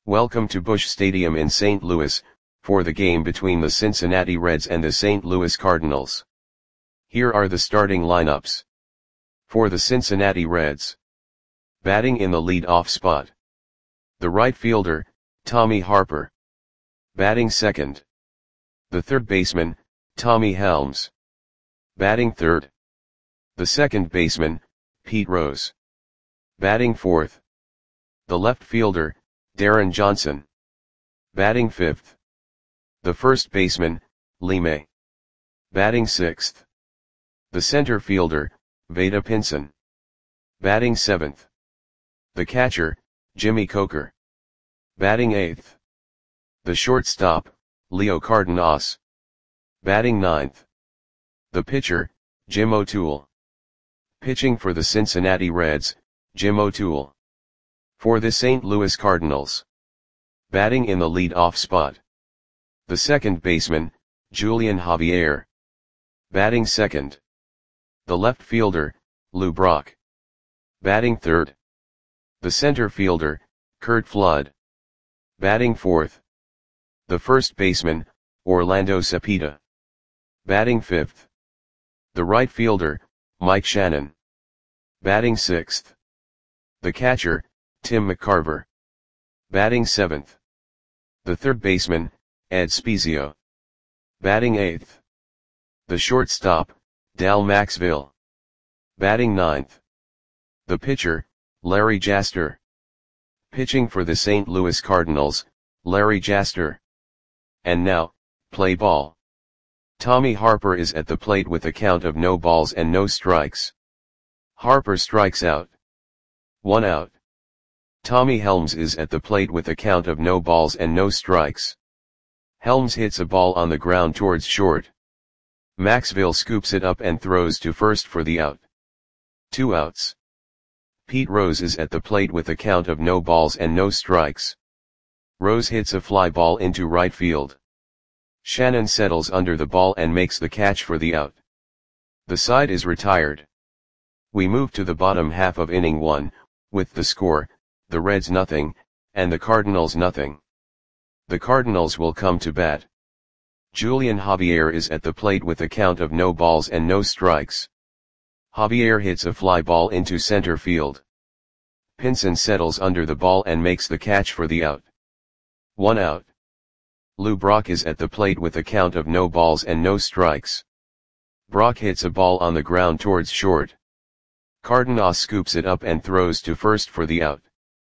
Welcome to Busch Stadium in St. Louis, for the game between the Cincinnati Reds and the St. Louis Cardinals. Here are the starting lineups. For the Cincinnati Reds. Batting in the lead-off spot. The right fielder, Tommy Harper. Batting second. The third baseman, Tommy Helms. Batting third. The second baseman, Pete Rose. Batting fourth. The left fielder, Darren Johnson. Batting fifth. The first baseman, Lee May. Batting sixth. The center fielder, Vada Pinson. Batting seventh. The catcher, Jimmy Coker. Batting eighth. The shortstop, Leo Cardenas. Batting ninth. The pitcher, Jim O'Toole. Pitching for the Cincinnati Reds, Jim O'Toole. For the St. Louis Cardinals. Batting in the lead-off spot. The second baseman, Julian Javier. Batting second. The left fielder, Lou Brock. Batting third. The center fielder, Curt Flood. Batting fourth. The first baseman, Orlando Cepeda. Batting fifth. The right fielder, Mike Shannon. Batting sixth. The catcher, Tim McCarver. Batting seventh. The third baseman, Ed Spezio. Batting eighth. The shortstop, Dal Maxville. Batting ninth. The pitcher, Larry Jaster. Pitching for the St. Louis Cardinals, Larry Jaster. And now, play ball. Tommy Harper is at the plate with a count of no balls and no strikes. Harper strikes out. 1 out. Tommy Helms is at the plate with a count of no balls and no strikes. Helms hits a ball on the ground towards short. Maxville scoops it up and throws to first for the out. 2 outs. Pete Rose is at the plate with a count of no balls and no strikes. Rose hits a fly ball into right field. Shannon settles under the ball and makes the catch for the out. The side is retired. We move to the bottom half of inning 1, with the score, the Reds nothing, and the Cardinals nothing. The Cardinals will come to bat. Julian Javier is at the plate with a count of no balls and no strikes. Javier hits a fly ball into center field. Pinson settles under the ball and makes the catch for the out. 1 out. Lou Brock is at the plate with a count of no balls and no strikes. Brock hits a ball on the ground towards short. Cardenas scoops it up and throws to first for the out.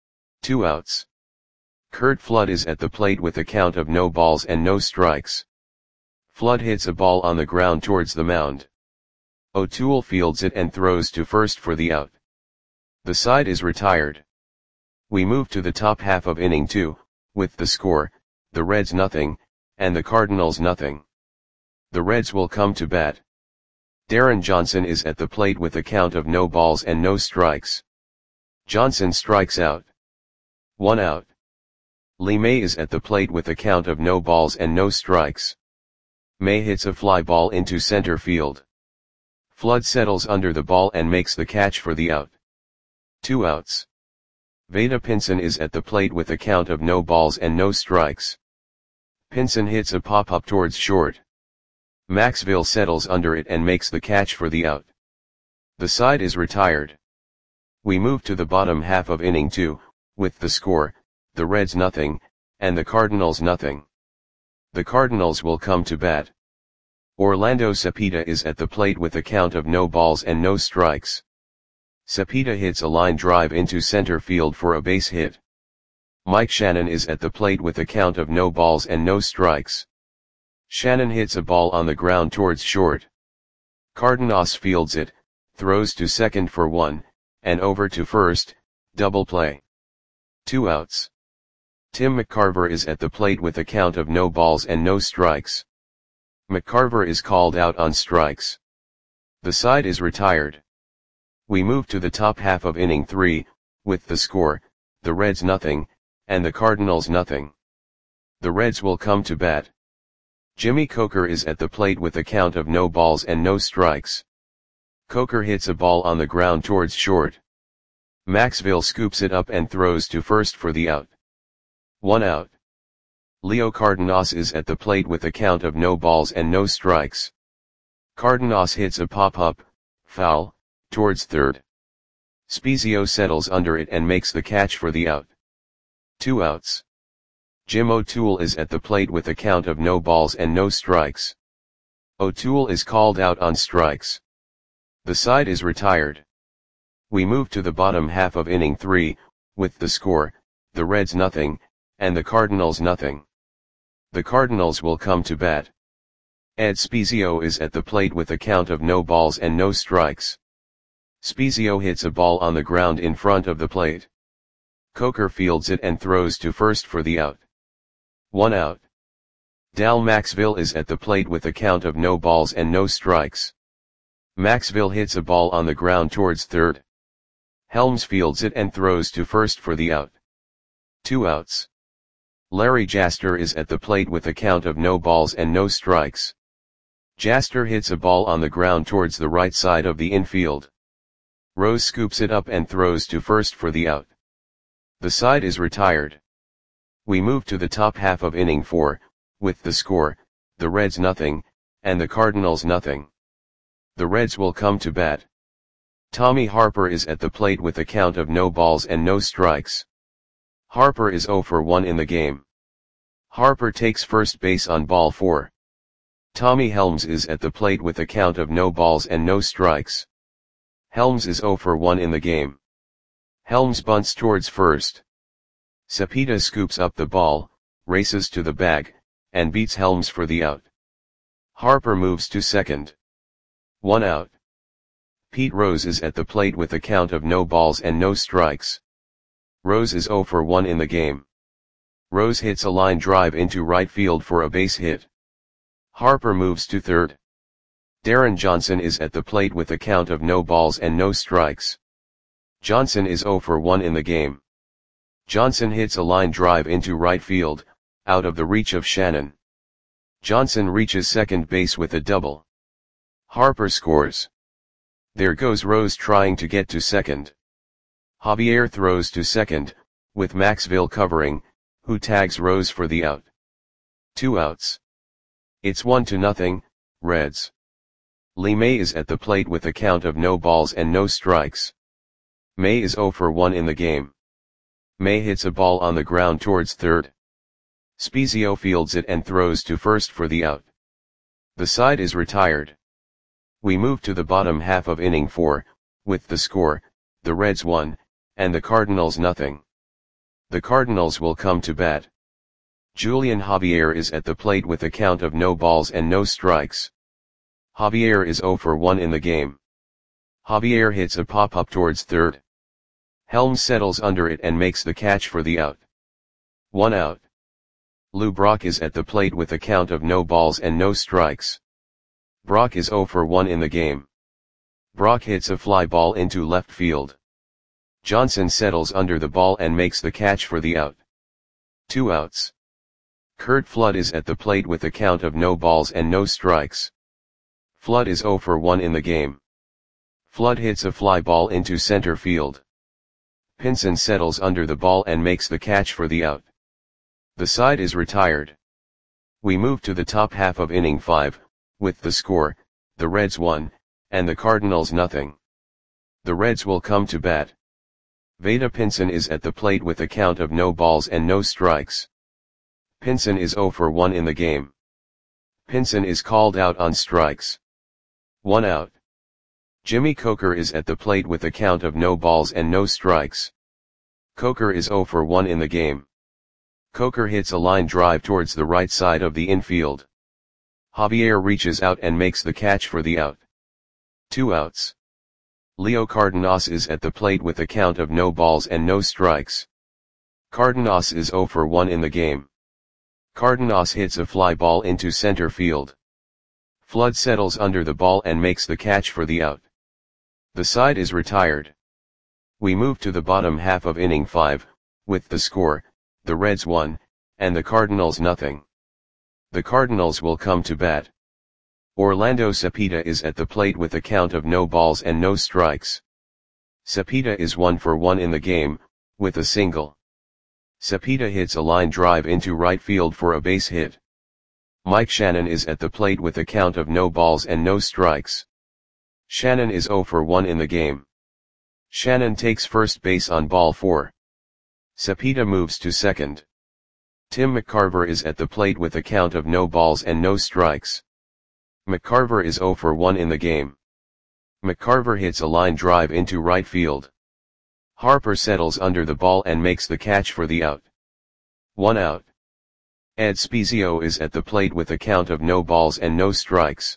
2 outs. Curt Flood is at the plate with a count of no balls and no strikes. Flood hits a ball on the ground towards the mound. O'Toole fields it and throws to first for the out. The side is retired. We move to the top half of inning 2, with the score, the Reds nothing, and the Cardinals nothing. The Reds will come to bat. Darren Johnson is at the plate with a count of no balls and no strikes. Johnson strikes out. 1 out. Lee May is at the plate with a count of no balls and no strikes. May hits a fly ball into center field. Flood settles under the ball and makes the catch for the out. 2 outs. Vada Pinson is at the plate with a count of no balls and no strikes. Pinson hits a pop-up towards short. Maxville settles under it and makes the catch for the out. The side is retired. We move to the bottom half of inning 2, with the score, the Reds nothing, and the Cardinals nothing. The Cardinals will come to bat. Orlando Cepeda is at the plate with a count of no balls and no strikes. Cepeda hits a line drive into center field for a base hit. Mike Shannon is at the plate with a count of no balls and no strikes. Shannon hits a ball on the ground towards short. Cardenas fields it, throws to second for 1, and over to first, double play. 2 outs. Tim McCarver is at the plate with a count of no balls and no strikes. McCarver is called out on strikes. The side is retired. We move to the top half of inning 3, with the score, the Reds nothing, and the Cardinals nothing. The Reds will come to bat. Jimmy Coker is at the plate with a count of no balls and no strikes. Coker hits a ball on the ground towards short. Maxville scoops it up and throws to first for the out. 1 out. Leo Cardenas is at the plate with a count of no balls and no strikes. Cardenas hits a pop-up, foul, towards third. Spiezio settles under it and makes the catch for the out. 2 outs. Jim O'Toole is at the plate with a count of no balls and no strikes. O'Toole is called out on strikes. The side is retired. We move to the bottom half of inning 3, with the score, the Reds nothing, and the Cardinals nothing. The Cardinals will come to bat. Ed Spiezio is at the plate with a count of no balls and no strikes. Spiezio hits a ball on the ground in front of the plate. Coker fields it and throws to first for the out. 1 out. Dal Maxville is at the plate with a count of no balls and no strikes. Maxville hits a ball on the ground towards third. Helms fields it and throws to first for the out. 2 outs. Larry Jaster is at the plate with a count of no balls and no strikes. Jaster hits a ball on the ground towards the right side of the infield. Rose scoops it up and throws to first for the out. The side is retired. We move to the top half of inning 4, with the score, the Reds nothing, and the Cardinals nothing. The Reds will come to bat. Tommy Harper is at the plate with a count of no balls and no strikes. Harper is 0 for 1 in the game. Harper takes first base on ball 4. Tommy Helms is at the plate with a count of no balls and no strikes. Helms is 0 for 1 in the game. Helms bunts towards first. Cepeda scoops up the ball, races to the bag, and beats Helms for the out. Harper moves to second. 1 out. Pete Rose is at the plate with a count of no balls and no strikes. Rose is 0 for 1 in the game. Rose hits a line drive into right field for a base hit. Harper moves to third. Darren Johnson is at the plate with a count of no balls and no strikes. Johnson is 0 for 1 in the game. Johnson hits a line drive into right field, out of the reach of Shannon. Johnson reaches second base with a double. Harper scores. There goes Rose trying to get to second. Javier throws to second, with Maxville covering, who tags Rose for the out. 2 outs. It's 1-0, Reds. Lee May is at the plate with a count of no balls and no strikes. May is 0 for 1 in the game. May hits a ball on the ground towards third. Spiezio fields it and throws to first for the out. The side is retired. We move to the bottom half of inning 4, with the score, the Reds 1, and the Cardinals nothing. The Cardinals will come to bat. Julian Javier is at the plate with a count of no balls and no strikes. Javier is 0 for 1 in the game. Javier hits a pop-up towards third. Helms settles under it and makes the catch for the out. 1 out. Lou Brock is at the plate with a count of no balls and no strikes. Brock is 0 for 1 in the game. Brock hits a fly ball into left field. Johnson settles under the ball and makes the catch for the out. 2 outs. Curt Flood is at the plate with a count of no balls and no strikes. Flood is 0 for 1 in the game. Flood hits a fly ball into center field. Pinson settles under the ball and makes the catch for the out. The side is retired. We move to the top half of inning 5, with the score, the Reds 1, and the Cardinals nothing. The Reds will come to bat. Vada Pinson is at the plate with a count of no balls and no strikes. Pinson is 0 for 1 in the game. Pinson is called out on strikes. 1 out. Jimmy Coker is at the plate with a count of no balls and no strikes. Coker is 0 for 1 in the game. Coker hits a line drive towards the right side of the infield. Javier reaches out and makes the catch for the out. 2 outs. Leo Cardenas is at the plate with a count of no balls and no strikes. Cardenas is 0 for 1 in the game. Cardenas hits a fly ball into center field. Flood settles under the ball and makes the catch for the out. The side is retired. We move to the bottom half of inning 5, with the score, the Reds 1, and the Cardinals nothing. The Cardinals will come to bat. Orlando Cepeda is at the plate with a count of no balls and no strikes. Cepeda is 1 for 1 in the game, with a single. Cepeda hits a line drive into right field for a base hit. Mike Shannon is at the plate with a count of no balls and no strikes. Shannon is 0 for 1 in the game. Shannon takes first base on ball 4. Cepeda moves to second. Tim McCarver is at the plate with a count of no balls and no strikes. McCarver is 0 for 1 in the game. McCarver hits a line drive into right field. Harper settles under the ball and makes the catch for the out. 1 out. Ed Spiezio is at the plate with a count of no balls and no strikes.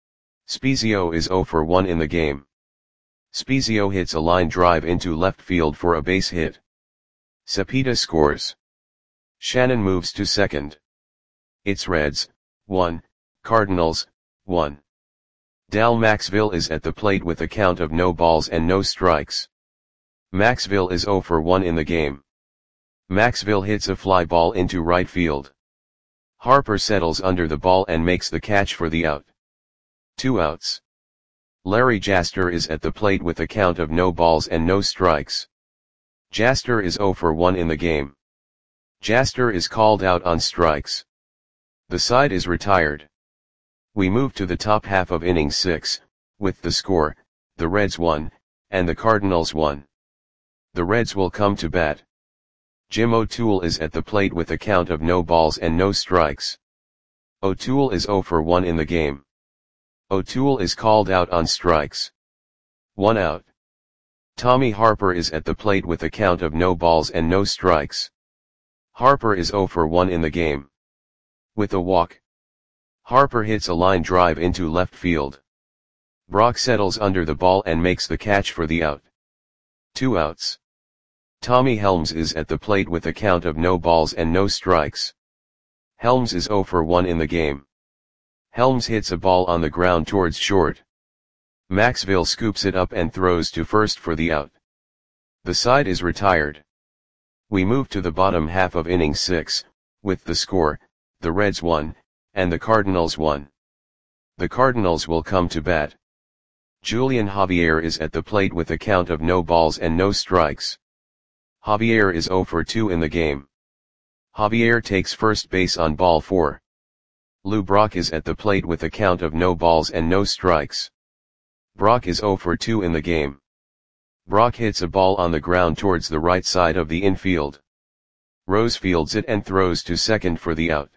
Spiezio is 0 for 1 in the game. Spiezio hits a line drive into left field for a base hit. Cepeda scores. Shannon moves to second. It's Reds, 1, Cardinals, 1. Dal Maxville is at the plate with a count of no balls and no strikes. Maxville is 0 for 1 in the game. Maxville hits a fly ball into right field. Harper settles under the ball and makes the catch for the out. 2 outs. Larry Jaster is at the plate with a count of no balls and no strikes. Jaster is 0 for 1 in the game. Jaster is called out on strikes. The side is retired. We move to the top half of inning 6, with the score, the Reds 1, and the Cardinals 1. The Reds will come to bat. Jim O'Toole is at the plate with a count of no balls and no strikes. O'Toole is 0 for 1 in the game. O'Toole is called out on strikes. 1 out. Tommy Harper is at the plate with a count of no balls and no strikes. Harper is 0 for 1 in the game. With a walk. Harper hits a line drive into left field. Brock settles under the ball and makes the catch for the out. 2 outs. Tommy Helms is at the plate with a count of no balls and no strikes. Helms is 0 for 1 in the game. Helms hits a ball on the ground towards short. Maxville scoops it up and throws to first for the out. The side is retired. We move to the bottom half of inning 6, with the score, the Reds 1, and the Cardinals 1. The Cardinals will come to bat. Julian Javier is at the plate with a count of no balls and no strikes. Javier is 0 for 2 in the game. Javier takes first base on ball 4. Lou Brock is at the plate with a count of no balls and no strikes. Brock is 0 for 2 in the game. Brock hits a ball on the ground towards the right side of the infield. Rose fields it and throws to second for the out.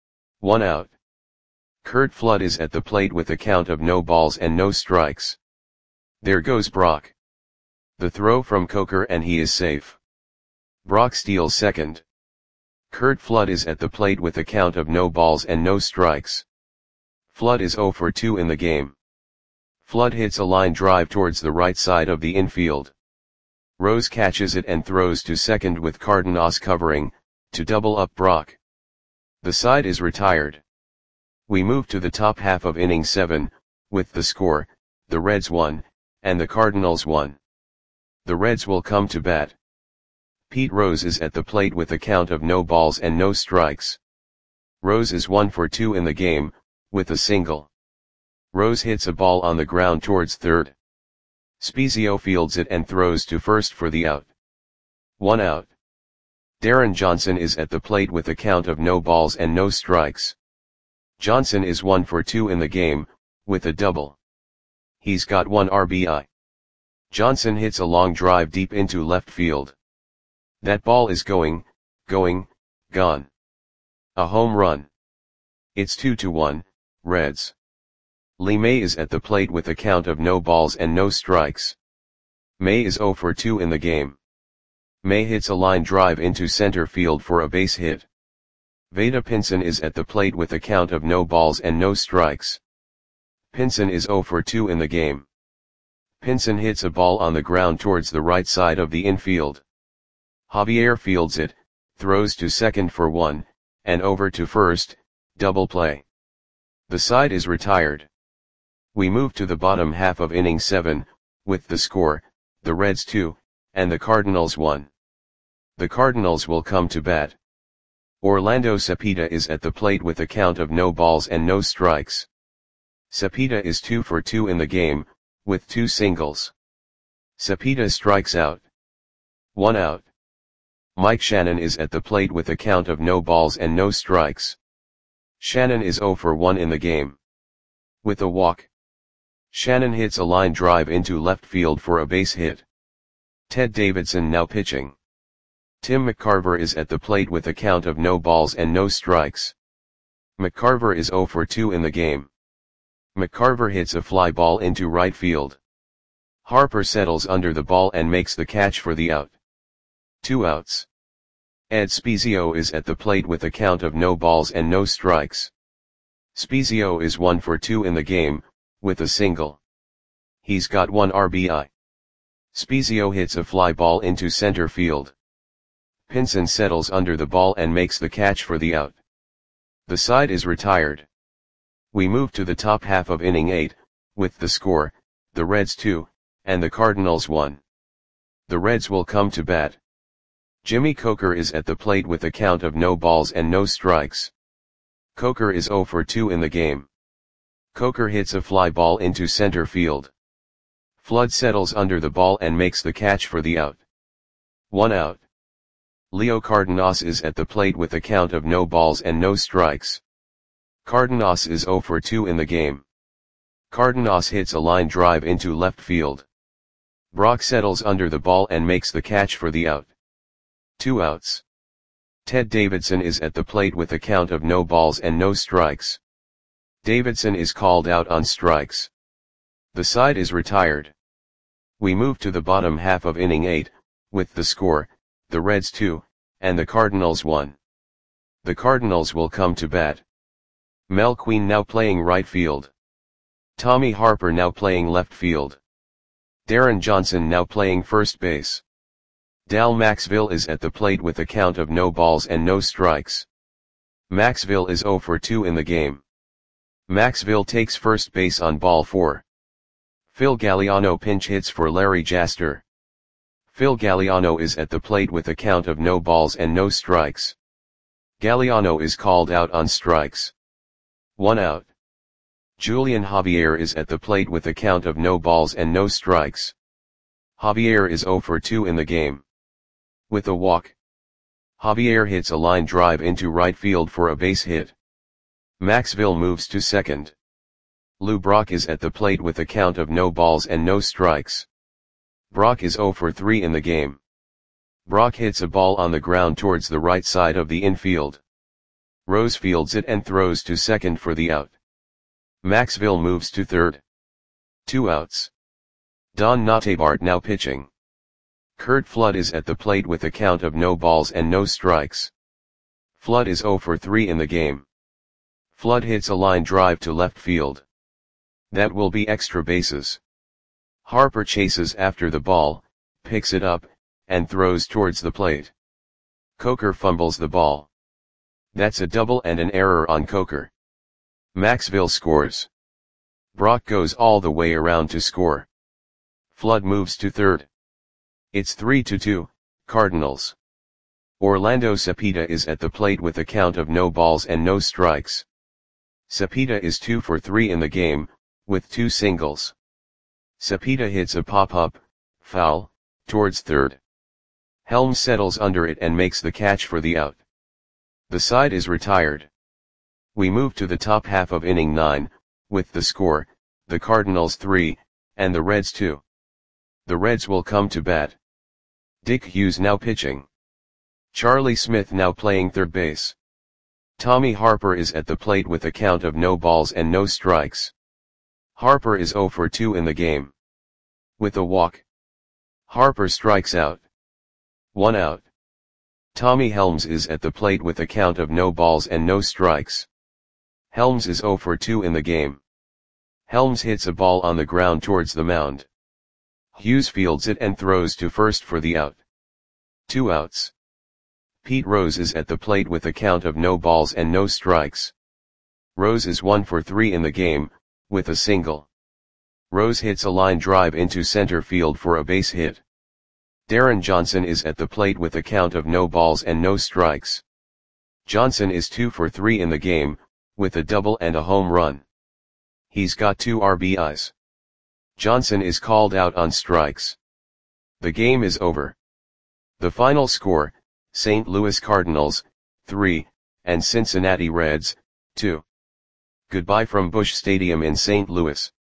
1 out. Curt Flood is at the plate with a count of no balls and no strikes. There goes Brock. The throw from Coker and he is safe. Brock steals second. Curt Flood is at the plate with a count of no balls and no strikes. Flood is 0 for 2 in the game. Flood hits a line drive towards the right side of the infield. Rose catches it and throws to second with Cardenas covering, to double up Brock. The side is retired. We move to the top half of inning 7, with the score, the Reds 1, and the Cardinals 1. The Reds will come to bat. Pete Rose is at the plate with a count of no balls and no strikes. Rose is 1 for 2 in the game, with a single. Rose hits a ball on the ground towards third. Spiezio fields it and throws to first for the out. 1 out. Darren Johnson is at the plate with a count of no balls and no strikes. Johnson is 1 for 2 in the game, with a double. He's got 1 RBI. Johnson hits a long drive deep into left field. That ball is going, gone. A home run. It's 2-1, Reds. Lee May is at the plate with a count of no balls and no strikes. May is 0 for 2 in the game. May hits a line drive into center field for a base hit. Vada Pinson is at the plate with a count of no balls and no strikes. Pinson is 0 for 2 in the game. Pinson hits a ball on the ground towards the right side of the infield. Javier fields it, throws to second for 1, and over to first, double play. The side is retired. We move to the bottom half of inning 7, with the score, the Reds 2, and the Cardinals 1. The Cardinals will come to bat. Orlando Cepeda is at the plate with a count of no balls and no strikes. Cepeda is 2 for 2 in the game, with 2 singles. Cepeda strikes out. 1 out. Mike Shannon is at the plate with a count of no balls and no strikes. Shannon is 0 for 1 in the game. With a walk, Shannon hits a line drive into left field for a base hit. Ted Davidson now pitching. Tim McCarver is at the plate with a count of no balls and no strikes. McCarver is 0 for 2 in the game. McCarver hits a fly ball into right field. Harper settles under the ball and makes the catch for the out. 2 outs. Ed Spiezio is at the plate with a count of no balls and no strikes. Spiezio is 1 for 2 in the game, with a single. He's got 1 RBI. Spiezio hits a fly ball into center field. Pinson settles under the ball and makes the catch for the out. The side is retired. We move to the top half of inning 8, with the score, the Reds 2, and the Cardinals 1. The Reds will come to bat. Jimmy Coker is at the plate with a count of no balls and no strikes. Coker is 0 for 2 in the game. Coker hits a fly ball into center field. Flood settles under the ball and makes the catch for the out. 1 out. Leo Cardenas is at the plate with a count of no balls and no strikes. Cardenas is 0 for 2 in the game. Cardenas hits a line drive into left field. Brock settles under the ball and makes the catch for the out. 2 outs. Ted Davidson is at the plate with a count of no balls and no strikes. Davidson is called out on strikes. The side is retired. We move to the bottom half of inning 8, with the score, the Reds 2, and the Cardinals 1. The Cardinals will come to bat. Mel Queen now playing right field. Tommy Harper now playing left field. Darren Johnson now playing first base. Dal Maxville is at the plate with a count of no balls and no strikes. Maxville is 0 for 2 in the game. Maxville takes first base on ball 4. Phil Galliano pinch hits for Larry Jaster. Phil Galliano is at the plate with a count of no balls and no strikes. Galliano is called out on strikes. 1 out. Julian Javier is at the plate with a count of no balls and no strikes. Javier is 0 for 2 in the game. With a walk, Javier hits a line drive into right field for a base hit. Maxville moves to second. Lou Brock is at the plate with a count of no balls and no strikes. Brock is 0 for 3 in the game. Brock hits a ball on the ground towards the right side of the infield. Rose fields it and throws to second for the out. Maxville moves to third. 2 outs. Don Notabart now pitching. Curt Flood is at the plate with a count of no balls and no strikes. Flood is 0 for 3 in the game. Flood hits a line drive to left field. That will be extra bases. Harper chases after the ball, picks it up, and throws towards the plate. Coker fumbles the ball. That's a double and an error on Coker. Maxville scores. Brock goes all the way around to score. Flood moves to third. It's 3-2, Cardinals. Orlando Cepeda is at the plate with a count of no balls and no strikes. Cepeda is 2 for 3 in the game, with 2 singles. Cepeda hits a pop-up, foul, towards third. Helms settles under it and makes the catch for the out. The side is retired. We move to the top half of inning 9, with the score, the Cardinals 3, and the Reds 2. The Reds will come to bat. Dick Hughes now pitching. Charlie Smith now playing third base. Tommy Harper is at the plate with a count of no balls and no strikes. Harper is 0 for 2 in the game. With a walk, Harper strikes out. 1 out. Tommy Helms is at the plate with a count of no balls and no strikes. Helms is 0 for 2 in the game. Helms hits a ball on the ground towards the mound. Hughes fields it and throws to first for the out. 2 outs. Pete Rose is at the plate with a count of no balls and no strikes. Rose is 1 for 3 in the game, with a single. Rose hits a line drive into center field for a base hit. Darren Johnson is at the plate with a count of no balls and no strikes. Johnson is 2 for 3 in the game, with a double and a home run. He's got 2 RBIs. Johnson is called out on strikes. The game is over. The final score, St. Louis Cardinals, 3, and Cincinnati Reds, 2. Goodbye from Busch Stadium in St. Louis.